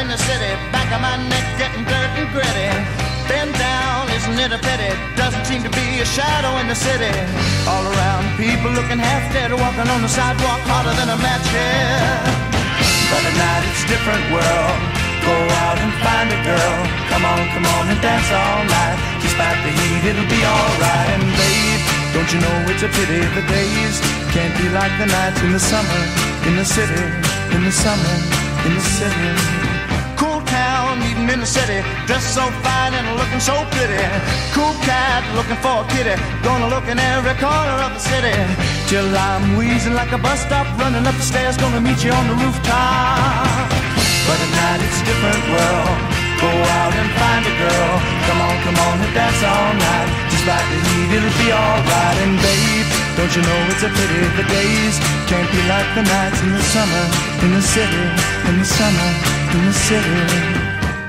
in the city, back of my neck getting dirt and gritty. Bend down, isn't it a pity? Doesn't seem to be a shadow in the city. All around, people looking half dead, walking on the sidewalk harder than a match head. But at night it's a different world. Go out and find a girl. Come on and dance all night. Despite the heat, it'll be alright. And babe, don't you know it's a pity the days can't be like the nights in the summer, in the city, in the summer, in the city. Cool town, eating in the city, dressed so fine and looking so pretty. Cool cat, looking for a kitty, gonna look in every corner of the city. Till I'm wheezing like a bus stop, running up the stairs, gonna meet you on the rooftop. But at night it's a different world. Go out and find a girl. Come on and dance all night. Despite the heat, it'll be alright. And babe, don't you know it's a pity the days can't be like the nights in the summer, in the city, in the summer, in the city.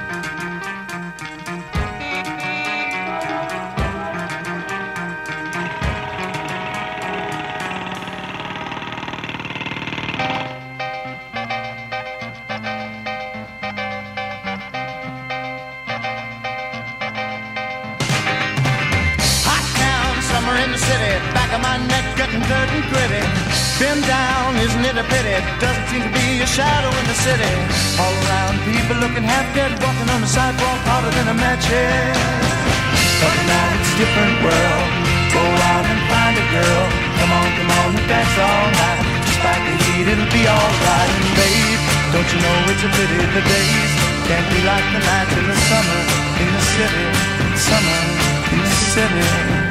In the city, back of my neck getting dirt and gritty. Bend down, isn't it a pity? Doesn't seem to be a shadow in the city. All around, people looking half dead, walking on the sidewalk harder than a match head. But now it's a different world. Go out and find a girl. Come on and dance all night. Despite the heat, it'll be alright. And babe, don't you know it's a pity the days can't be like the nights in the summer, in the city, summer, in the city.